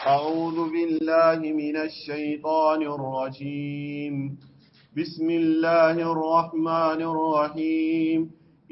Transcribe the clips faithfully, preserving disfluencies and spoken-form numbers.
أعوذ بالله من الشيطان الرجيم. بسم الله الرحمن الرحيم.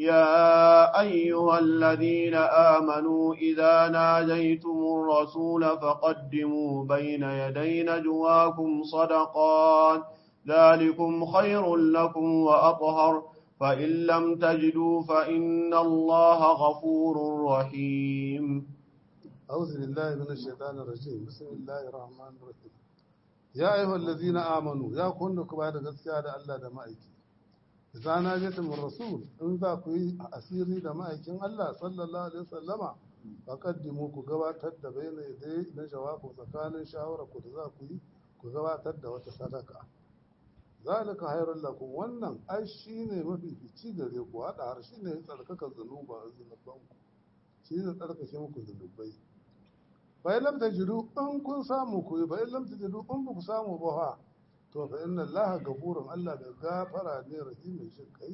يا أيها الذين آمنوا إذا ناجيتم الرسول فقدموا بين يدي نجواكم صدقات ذلكم خير لكم وأطهر فإن لم تجدوا فإن الله غفور رحيم. أعوذ بالله من الشيطان الرجيم. بسم الله الرحمن الرحيم. يا أيها الذين آمنوا يا كنك بعد gaskiya da Allah da ma'aiki idza najatum ar-rasul in za ku yi asiri da ma'aikin Allah sallallahu alaihi wasallama faqaddimu ku gabatar da bayna dai na jawabu tsakanin shawara ku da za ku yi ku gabatar da wata sadaka zalika khairul lakum wannan ai shine mafi fici gare ku hada har shine tsarkaka zanuba zanuban ku shine tsarkake muku zanubai bai lam tajidu in kun samu ku bai lam tajidu in ba ku samu ba ha to fa inna allaha ghafurun allah da gafara ne rahimin shin kai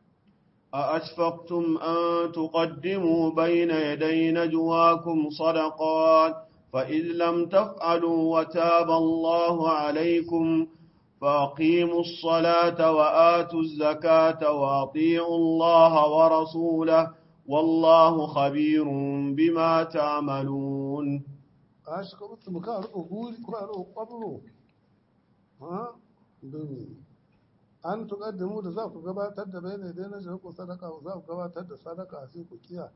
أأشفقتم أن تقدموا بين يدي نجواكم صدقات فإذ لم تفعلوا وتاب الله عليكم فأقيموا الصلاة وآتوا الزكاة وأطيعوا الله ورسوله والله خبير بما تعملون. أشكرتم كارو غوري كارو قبرو ها دمي أن تقدموا da za ku gabatar da bayan da na ku sadaka za ku gabatar da sadaka sai ku kiya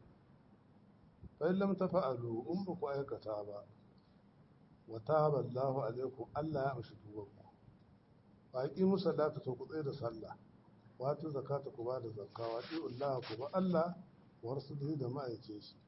fa lam tafa'alu in ba ku aikata ba wa taba Allahu alaikum Allah ya amshi tubanku fa aqimu salata to ku tsaya da sallah wato zakata ku ba da zakka wa Allah ku ba Allah wa rasulihi da ma'aice shi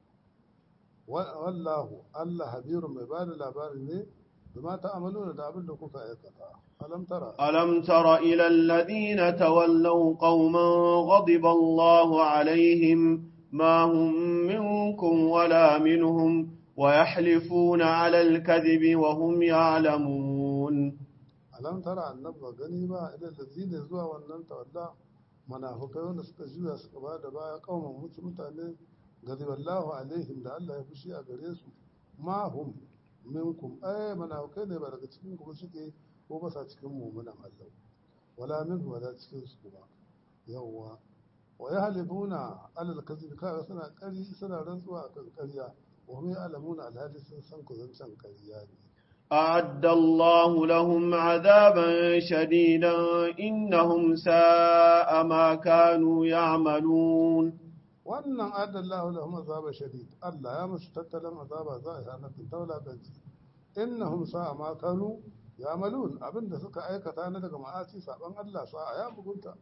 wallahu Allah habirun mai bada labari ne bima ta'maluna da abin da kuka aikata alam tara ألم تر إلى الذين تولوا قوما غضب الله عليهم ما هم منكم ولا منهم ويحلفون على الكذب وهم يعلمون. alam tara annabba gani ba idan lazina zuwa wannan tawalla munafikai wanda suka juya suka ba da baya kauman mutu mutane gadiballahu alaihim da Allah ya fushi a gare su ma hum minkum ay munafikai ne ba daga cikin ku suke ko ba sa cikin mu'minan Allah wala minhu wala cikin su kuma yawa wa yahlibuna alal kadhib kaga suna kari suna rantsuwa akan ƙarya wa hum ya'lamuna alhadi sun san ku zancan ƙarya ne. أعد الله لهم عذابا شديدا إنهم ساء ما كانوا يعملون. wannan adallahu lahum azaba shadid Allah ya musu tattalin azaba zahira na taulakanci innahum sa'a ma kanu ya'malun abinda suka aikata na daga ma'asi saban Allah sa'a ya bugunta.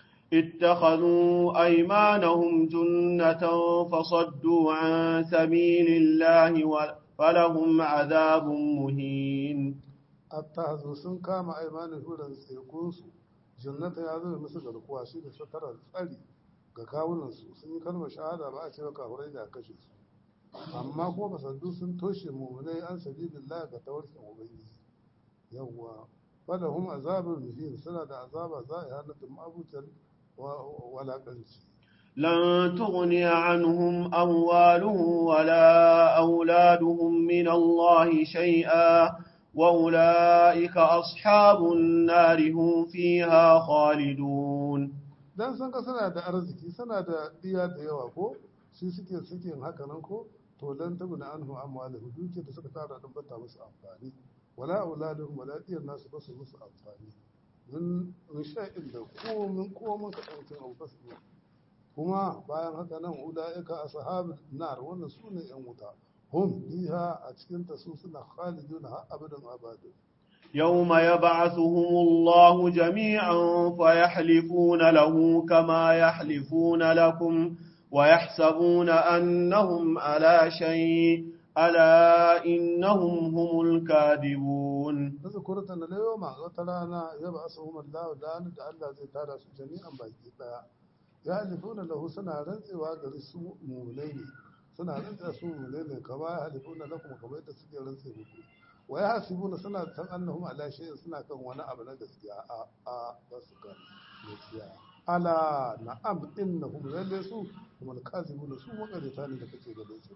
اتخذوا أيمانهم جنة فصدوا عن سبيل الله فلهم عذاب مهين. attahazu sun kama aimanin hudan tsekunsu jannata ya zo musu garkuwa shi da satarar tsari ga kawunansu sun yi kalmar shahada ba a cewa kafurai da kashe su amma kuma basaddu sun toshe mummunai an sabilillah ga tawarkin ubangiji yawwa falahum azabul muhin suna da azaba za'ihanatun ma'abutan walakanci. لن تغني عنهم أموالهم ولا أولادهم من الله شيئا وأولئك أصحاب النار هم فيها خالدون. dan san ka suna da arziki suna da diya da yawa ko su suke suke haka nan ko to lan tabuna anhu amwaluhum duke da suka tara din bata musu amfani wala auladuhum wala diyan nasu ba su musu amfani mun sha'in da komin komin ka daukin abu ba su kuma bayan haka nan ulaika ashabun nar wannan sune yan wuta hum biha a cikin ta su suna khaliduna har abadan abadu. يوم يبعثهم الله جميعا فيحلفون له كما يحلفون لكم ويحسبون أنهم على شيء ألا إنهم هم الكاذبون. تذكرت أن اليوم وترانا يبعثهم الله دان الله زي ترى جميعا باقي يحلفون له سنة رنسي وقال السوء مولين سنة رنسي السوء مولين كما يحلفون لكم كما يتسجي رنسي بكم wa ya hasibuna suna san annahum ala shay'in suna kan wani abu na gaskiya a a basu kan gaskiya ala na'am innahum lalle su kuma kazibuna su makarita ne da kake gaban su.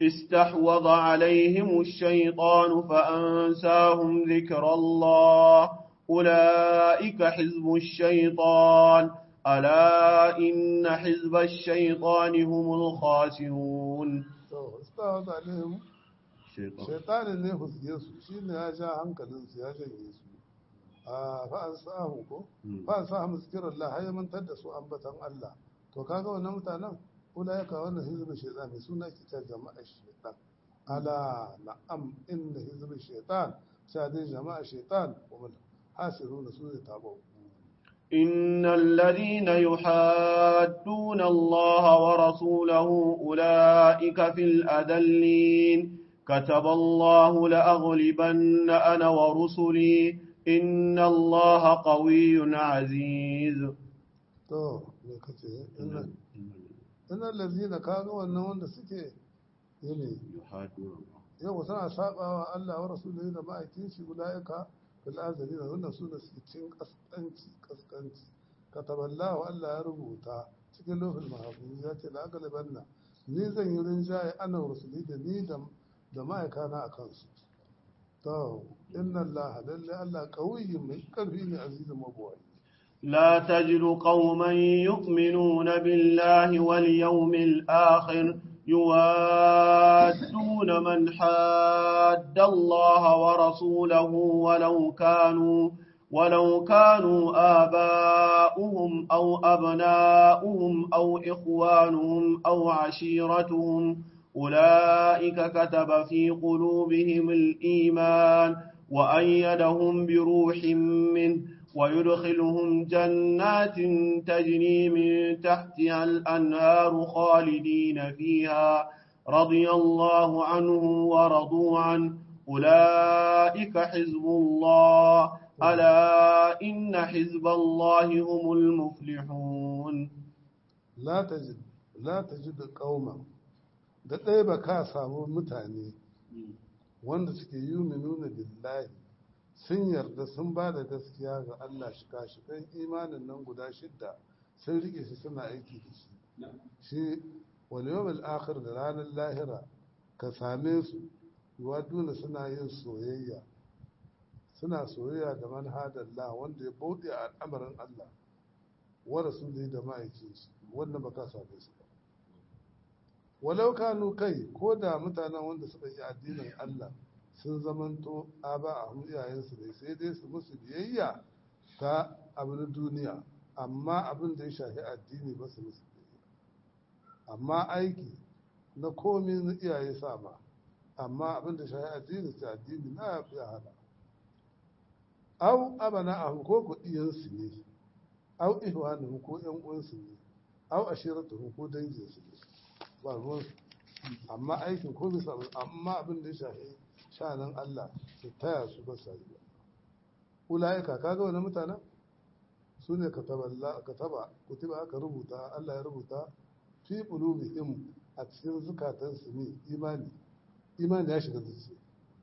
استحوذ عليهم الشيطان فأنساهم ذكر الله أولئك حزب الشيطان ألا إن حزب الشيطان هم الخاسرون. استحوذ عليهم shaitanin ne husge su shi ne ya ja hankalinsu ya janye su a fa'an sa'ahu ko fa'an sa'ahu zikirar Allah har mantar da su ambatan Allah to kaga wannan mutanen kula ya kawo wannan hizbin shaitan mai suna ke ta jama'a shaitan ala na'am inna hizbin shaitan sai dai jama'a shaitan kuma hasiruna su ne tabo إن الذين يحادون الله ورسوله أولئك في الأذلين كتب الله لأغلبن أنا ورسلي إن الله قوي عزيز. تو إن إن الذين كانوا أنهم سكي يعني يحادون يوم سنة سابع الله ورسوله لما يتنسي أولئك في الأذلين هن سنة سكتين كسكنتي كسكنتي كتب الله ألا يربوتا cikin lokacin mahaifi ya ce la'agalibanna ni zan yi rinjaye ana rusuli da ni da ma'aikana a kansu to inna allaha lalle allah qawiyyun mai karfi ne azizun mabuwai لا تجد قوما يؤمنون بالله واليوم الآخر يوادون من حاد الله ورسوله ولو كانوا ولو كانوا آباؤهم أو أبناؤهم أو إخوانهم أو عشيرتهم أولئك كتب في قلوبهم الإيمان وأيدهم بروح منه ويدخلهم جنات تجري من تحتها الأنهار خالدين فيها رضي الله عنهم ورضوا عنه أولئك حزب الله ألا إن حزب الله هم المفلحون. لا تجد لا تجد قوما da ɗaya ba ka samu mutane wanda suke yi nuna billahi sun yarda sun ba da gaskiya ga Allah shika-shikan imanin nan guda shidda sun rike shi suna aiki da shi shi wal yawmil akhir da ranar lahira ka same su yuwaduna suna yin soyayya suna soyayya da manhadallah wanda ya bauɗe a al'amarin Allah wa rasuli da ma'aikin shi wanda ba ka same su ba walau kanu kai ko da mutanen wanda suka yi addinin Allah sun zamanto a ba a iyayensu dai sai dai su musu biyayya ta abin duniya amma abin da ya shafi addini ba su musu biyayya amma aiki na komi na iyaye sama amma abin da shafi addini ta addini na ya fi hana au abana a ko ku iyansu ne au ihwanu ko yan uwansu ne au ashiratu ko danginsu ne ba ruwansu amma aikin ko bisa amma abin da ya shafi shanin Allah su taya su ba sa yi ula'ika kaga wani mutanen su ne kataba kutiba aka rubuta Allah ya rubuta fi qulubihim a cikin zukatansu ne imani imani ya shiga zuciya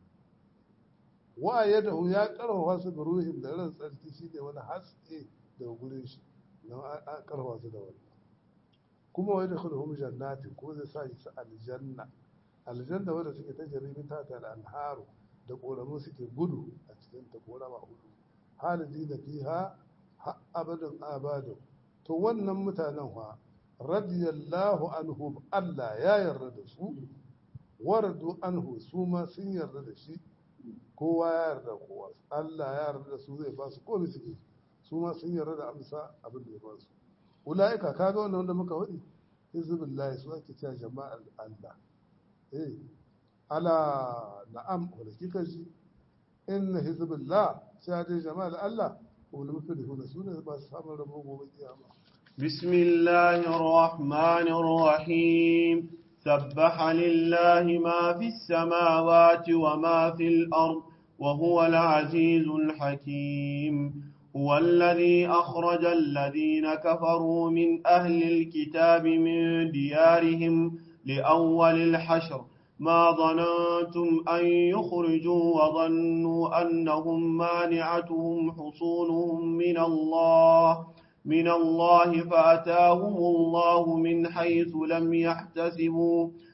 wa yadahu ya karfafa su da ruhin da ran tsarki shi ne wani haske daga gurin shi don a karfafa su da wani kuma wai da khulhum jannatin ko zai sa su aljanna aljanna wadda suke ta jaribi ta ta al'anharu da ƙoramu suke gudu a cikin ta ƙorama hudu halidi da fiha abadan abadu to wannan mutanen fa radiyallahu anhum Allah ya yarda da su waradu anhu su ma sun yarda da shi kowa ya yarda kowa Allah ya yarda da su zai ba su komai suke su ma sun yarda da amsa abin da ya ba su ulaika kaga wannan wanda muka wadi hizbillahi su ake cewa jama'ar Allah eh ala na'am wala kika ji inna hizbillah sai dai jama'ar Allah wala muflihuna sune ba su samu rabo gobe kiyama bismillahir rahmanir rahim سبح لله ما في السماوات وما في الأرض وهو العزيز الحكيم هو الذي أخرج الذين كفروا من أهل الكتاب من ديارهم لأول الحشر ما ظننتم أن يخرجوا وظنوا أنهم مانعتهم حصونهم من الله من الله فأتاهم الله من حيث لم يحتسبوا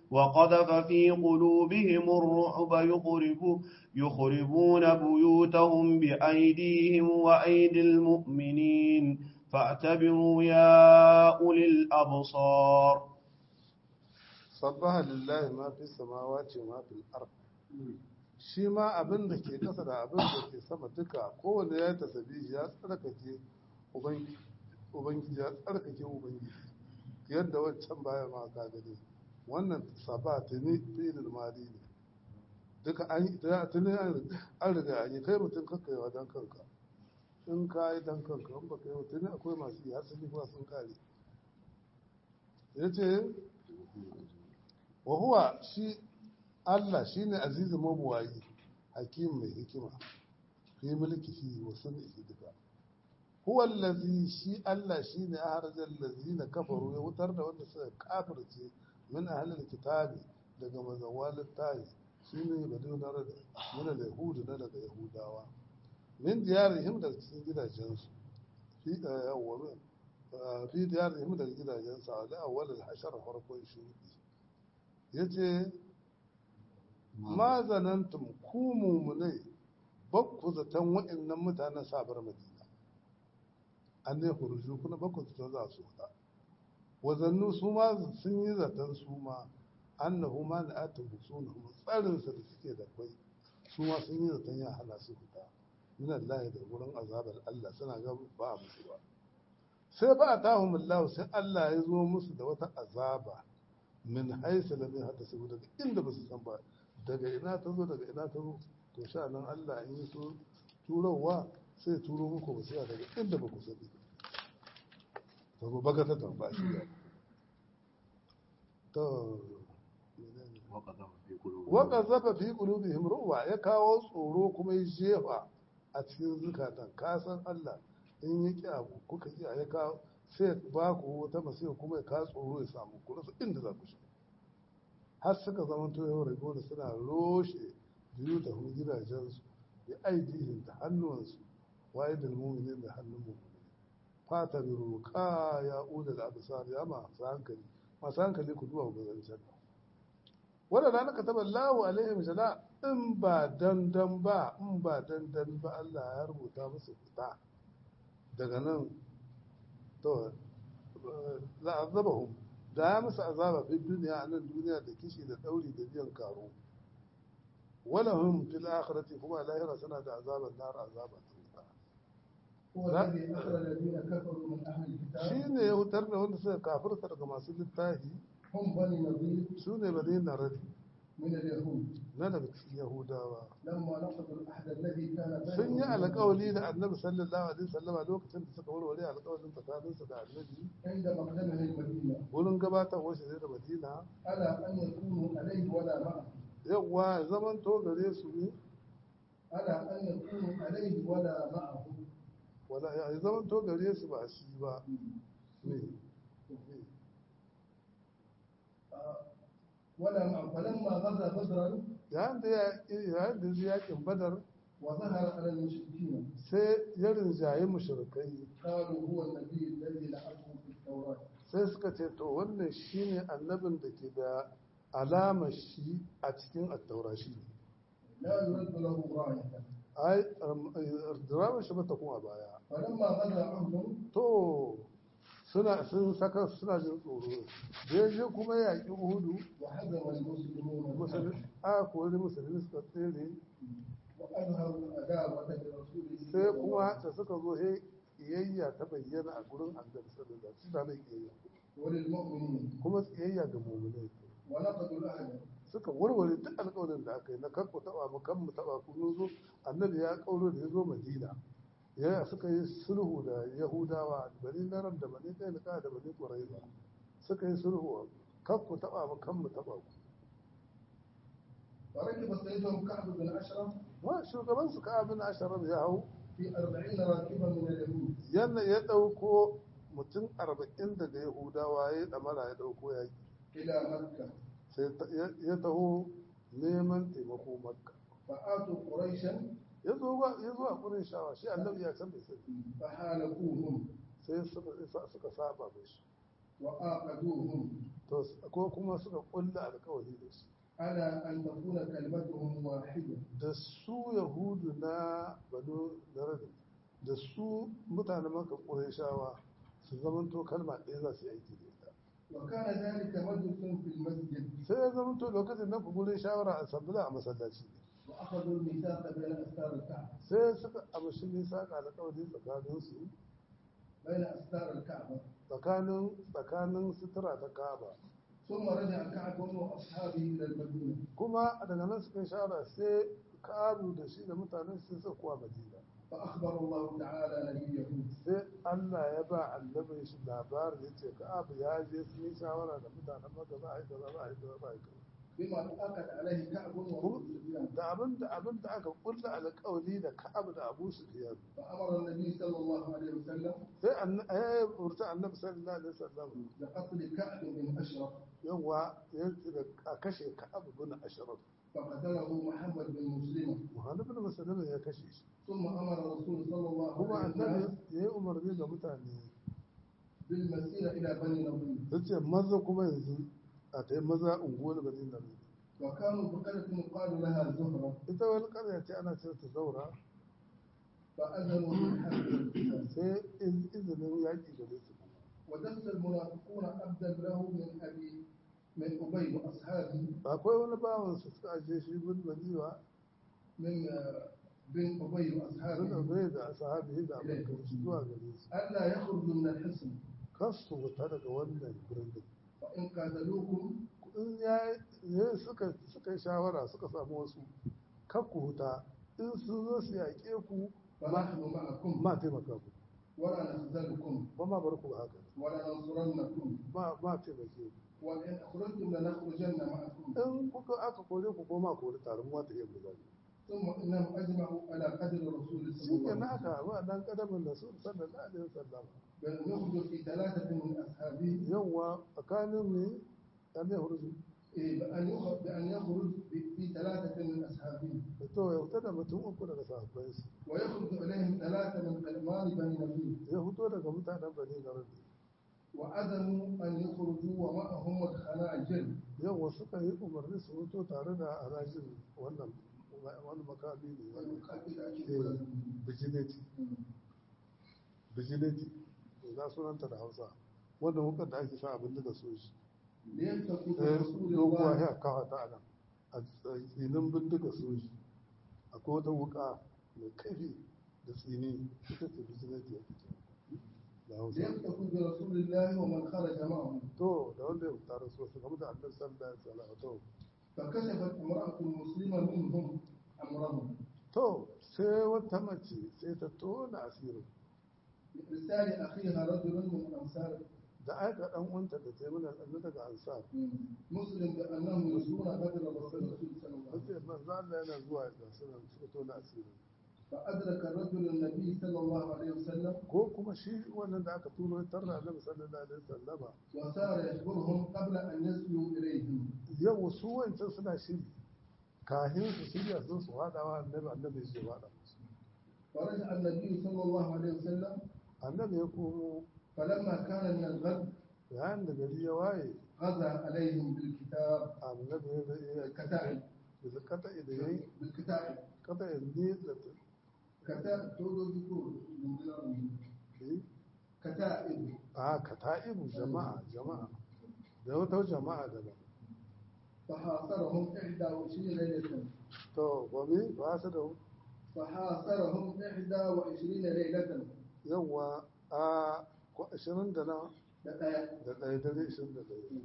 وقذف في قلوبهم الرعب يخرب يخربون بيوتهم بأيديهم وأيدي المؤمنين فاعتبروا يا أولي الأبصار. sabbaha lillahi ma fi samawati ma fil ard shi ma abin da ke kasa da abin da ke sama duka kowanne ya tasbihi ya tsarkake ubangiji ubangiji ya tsarkake ubangiji yadda wancan baya ma ka gani wannan sabata ne fi'il madi ne duka an yi tuni an riga an yi kai mutum kakkaiwa dan kanka in ka yi dan kanka in baka yi tuni akwai masu yi har sun kuwa sun kare yace wa huwa shi Allah shine azizul mabuwayi hakim mai hikima fi mulkihi wa sunnihi duka huwa allazi shi Allah shine ahrajal lazina kafaru ya wutar da wanda suka kafirce min ahlil kitabi daga mazawalin tayi shine baduna da min al-yahud na daga yahudawa min diyarihim daga cikin gidajensu fi awwal fi diyarihim daga gidajensu a awwal al-hashar farkon shudi yace ma zanantum ku mumunai bakku zaton waɗannan mutanen sabar madina an ne huruju kuna bakku zaton za su huda wazannu su ma sun yi zaton su ma annahu ma na atin husuna tsarinsa da suke da kwai su ma sun yi zaton ya hana su huda min Allah da gurin azabar Allah suna ga ba a musu ba sai ba a tahum Allah sai Allah ya zo musu da wata azaba min haisa lam yahtasibu daga inda ba su san ba daga ina ta zo daga ina ta zo to sha nan Allah in yi so turowa sai turo muku ba sai daga inda ba ku sani to ba baka ta tamba shi da to waka zafa fi qulubihim ruwa ya kawo tsoro kuma ya jefa a cikin zukatan ka san Allah in ya ki abu kuka ki ya kawo sai ba ku wata masifa kuma ya ka tsoro ya samu ku rasa inda za ku shiga har suka zama to yau rago da suna roshe biyu da hu gidajensu da aidihin da hannuwansu waye da muminin da hannun muminin fata bi ruka ya uda da abisar ya masu hankali masu hankali ku duwa ga zancen wanda da naka taba Allahu alaihim jala in ba dandan ba in ba dandan ba Allah ya rubuta musu fita daga nan to la'azabahum da ya musu azaba fi duniya a nan duniya da kishi da dauri da biyan karo wala hum fil akhirati kuma lahira suna da azaban nar azaban shi ne ya hutar da wanda suka kafirta daga masu littafi su ne bani narari na daga cikin yahudawa sun yi alkawali da annabi sallallahu alaihi wasallama lokacin da suka warware alkawalin tsakaninsu da annabi wurin gabatar wasu ne da madina yawwa zaman to gare su ne wala ya zaman to gare su ba shi ba ne ولا مع فلما غزا بدرا يعني يعني yakin badar وظهر على المشركين sai ya rinjaye mushrikai قالوا هو النبي الذي لعنه في التوراة sai suka ce to wannan shine annabin da ke da alamar shi a cikin attaura shi ne لا يرد له راية ai drama shi bata kuma baya فلما غزا عهد to suna sun saka suna jin tsoro da yaje kuma yaƙi uhudu وحزم المسلمون musulmi a kori musulmi suka tsere وأظهروا العداوة لرسول sai kuma da suka zo he iyayya ta bayyana a gurin annabi sallallahu alaihi wasallam mai iyayya وللمؤمنين kuma iyayya ga mu'minai ونقضوا العهد suka warware duk alƙawarin da aka yi na kanku taba mu kan mu taba ku mun zo annabi ya kauro da ya zo madina ya suka yi sulhu da yahudawa bani naran da bani kai da da bani quraiza suka yi sulhu kan ku taba mu kan mu taba ku وركب سيدهم كعب بن أشرف wa shugaban su ka bin asharar ya hau في أربعين راكبا من اليهود yana ya dauko mutum arba'in daga yahudawa ya damara ya dauko yaki إلى مكة sai ya taho neman taimako makka فآتوا قريشا ya zo ya zo a kurin shawa shi annabi ya san bai sani فحالفوهم sai suka suka saba mishi وآقدوهم to ko kuma suka kulla alƙawari da shi على أن تكون كلمتهم واحدة da su yahudu na banu naradin da su mutanen maka ƙurayshawa su zamanto kalma ɗaya za su yi aiki da ita وكان ذلك مجلس في المسجد sai ya zamanto lokacin da ku gurin shawara a sabbila a masallaci ne وأخذوا الميثاق بين أستار الكعبة sai suka amshi nisa ga alƙawari tsakanin su بين أستار الكعبة tsakanin tsakanin sutura ta kaba ثم رجع كعب وأصحابه إلى المدينة kuma daga nan suka yi shawara sai kabu da shi da mutanen sai suka kuwa madina فأخبر الله تعالى نبيه sai Allah ya ba annabin shi labarin ya ce ka'abu ya je sun yi shawara da mutanen maka za a yi kaza za a yi kaza za a yi kaza بما أكد عليه كعب وأبو سفيان da abin da abin da aka kulla alƙawari da ka'abu da abu sufyan فأمر النبي صلى الله عليه وسلم sai an ya urta annabi sallallahu alaihi wasallam بقتل كعب بن أشرف yawa ya a kashe ka'abu bin ashraf فقتله محمد بن مسلم muhammad bin muslim ya kashe shi ثم أمر الرسول صلى الله kuma عليه annabi وسلم ya yi umarni ga mutane بالمسير إلى بني نضير ya ce maza kuma yanzu a ta yi maza unguwar bani na وكانوا بقرية يقال لها زهرة ita wani ƙarya ce ana ce ta zaura فأذنوا بالحرب والقتال sai iz- izinin yaƙi gare su ودس المنافقون عبدا له من أبي من أبي وأصحابه akwai wani bawan su suka ajiye shi bin baniwa من آه، بن أبي sun وأصحابه bai da sahabi da abokan shi zuwa gare su ألا يخرجوا من الحصن kar su wuta daga wannan birnin فإن قاتلوكم in ya ya suka suka yi shawara suka samu wasu kar ku huta in sun zo su yaƙe ku فنحن معكم ma taimaka ku ولا نخذلكم ba ma bar ku ba haka ولا ننصرنكم ba ma taimake ku وإن أخرجتم لنخرجن معكم in kuka aka kore ku ko ma kore tare mu ta iya mu zai ثم إنهم أجمعوا على قدر الرسول صلى shi ke الله na عليه haka wa dan kadamin da su sallallahu alaihi wasallam وسلم بأن يخرج في ثلاثة من أصحابه yawa tsakanin ne dan ne hurzu إيه، بأن يخرج بأن يخرج في- في ثلاثة من أصحابه to ya fita da mutum uku daga sahabbai su ويخرج إليهم ثلاثة من قدمان بني نبيل ya fito daga mutanen bani garin وأذنوا أن يخرجوا ومعهم الخناجر yawa suka yi umarni su fito tare da harajin wannan wani makami ne wani bijineti bijineti za sunanta da hausa wanda wukar da ake sa abin daga soji ليمسكوا eh, برسول doguwa الله ya kawo ta anan a tsinin bindiga soji akwai wata wuka mai kaifi da tsini ita ce bijineti ya fito da hausa ليمسكوا برسول الله ومن خرج معه to da wanda ya fita da su su game da annabi sallallahu alaihi wasallam to فكشفت امرأة مسلمة منهم أمرهم to sai wata mace sai ta tona asirin بإرسال أخيها رجل من أنصار da aika dan uwanta da ta yi mana annabi daga ansar مسلم بأنهم يرسلون بدر الرسول صلى الله عليه sai manzo Allah yana zuwa ga sunan suka tona asirin فأدرك الرجل النبي صلى الله عليه وسلم ko kuma shi wannan da aka turo ya tarra annabi sallallahu alaihi wasallama وصار يخبرهم قبل أن يصلوا إليهم yau su wancan suna shiri kahin su shirya sun su hadawa annabi annabi ya hada musu ورجع النبي صلى الله عليه وسلم annabi ya komo فلما كان من الغد yayin da gari ya waye غزا عليهم بالكتاب annabi ya ya الكتائب da kata idan yayi بالكتائب kata ne da كتائب تودو ذكور من دلالهم eh كتائب a kata'ibu jama'a jama'a da wata jama'a daban فحاصرهم إحدى وعشرين ليلة to gobe ba su da فحاصرهم إحدى وعشرين ليلة yawa a ko ashirin da na دقائق da ɗaya dare ashirin da ɗaya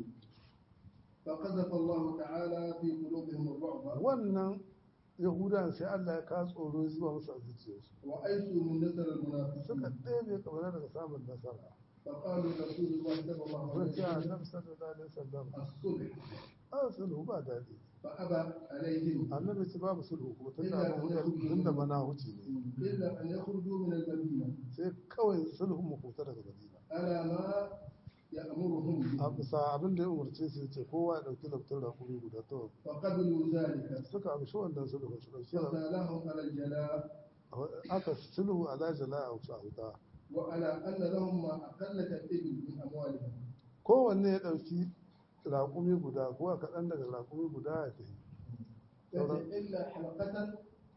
فقذف الله تعالى في قلوبهم الرعب wannan yahudan sai Allah ya ka tsoro zuwa musu a zuciyarsu وأيسوا من نصر suka المنافقين ɗebe kamar daga samun nasara فقالوا رسول الله صلى الله عليه sun ce وسلم annabi sallallahu alaihi wasallam الصلح a sulhu ba daɗi فأبى عليهم annabi ce babu sulhu kuma tun da tun da mana huce ne إلا أن يخرجوا من المدينة sai kawai sulhun mu kuta daga madina على ما يأمرهم a به bisa abin da ya umarce su ce kowa ya ɗauki laftar rakuri guda to فقبلوا ذلك suka amshi wannan sulhu su ɗauki وسالهم على الجلاء aka sulhu ala jala a wasu auta وعلى أن لهم ما أقل كالإبل من أموالهم kowanne ya ɗauki raƙumi guda ko a kaɗan daga raƙumi guda ya tafi يأتي إلا حلقة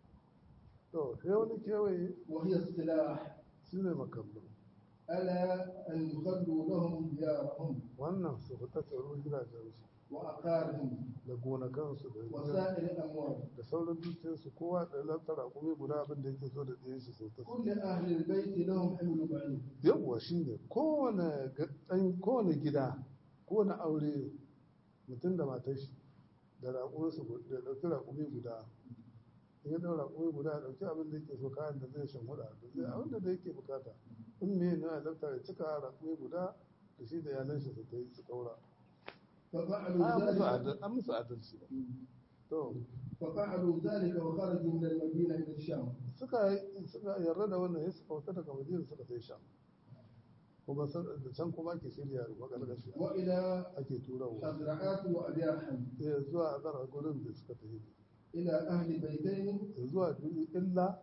to sai wani kewaye وهي السلاح shi ne makamman ألا أن يخلوا لهم ديارهم wannan su fita tsaro gidajensu وعقارهم da gonakansu da وسائر الأموال da sauran dukiyarsu kowa da lantar raƙumi guda abin da yake so da ɗaya shi sau ta كل أهل البيت لهم حمل بعيد yawwa shi ne kowane kowane gida kowane aure mutum da matar shi da raƙuminsu da ɗauki raƙumi guda in ya ɗau raƙumi guda ya ɗauki abin da yake so kayan da zai shan huɗa da zai abin da yake bukata in me ne ya lantar ya cika raƙumi guda da shi da yalan shi su ta yi su ɗaura ففعلوا ذلك an musu adalci ba to ففعلوا ذلك وخرجوا من المدينة إلى الشام suka suka yarda da wannan sai suka fita daga madina suka sai sham kuma da can kuma ake shirya ruwa gargashi وإلى ake turawa أزرعات وأرياح sai zuwa azar gurin da suka tafi إلى أهل بيتين zuwa duni illa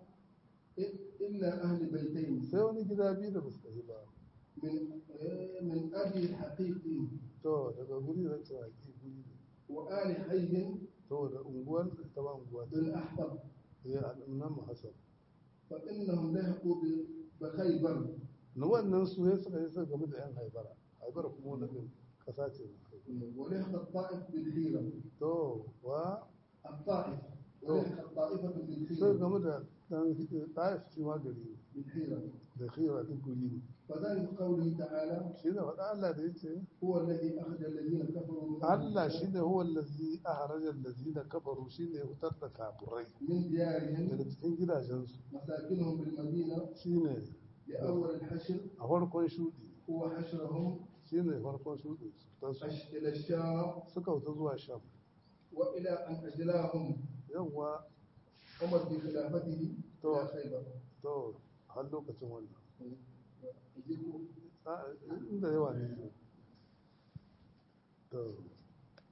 إلا أهل بيتين sai wani gida biyu da basu tafi ba من من أبي حقيقي to daga guri da cewa ki guri ne وآل حي to da unguwar ta ba unguwa ta بالأحطب ya al'umman muhassab فإنهم لحقوا بخيبر na wannan su ne suka yi suka game da yan haibara haibara kuma wannan kasa ce ولحق الطائف بالحيرة to wa الطائف ولحق الطائفة sai بالحيرة game da dan taif shi ma gari بالحيرة da khira duk guri ne فذلك قوله تعالى shi ne faɗa Allah da yace هو الذي أخرج الذين كفروا من Allah shi ne huwa allazi ahraja allazina kafaru shi ne hutar da kafirai من ديارهم daga cikin gidajensu مساكنهم بالمدينة shi ne لأول الحشر a farkon shudi هو حشرهم shi ne farkon shudi su أش- إلى الشام suka wuta zuwa sham وإلى أن أجلاهم yawwa عمر في خلافته تو. إلى خيبر to har lokacin wannan يجيكم a- inda yawa ne to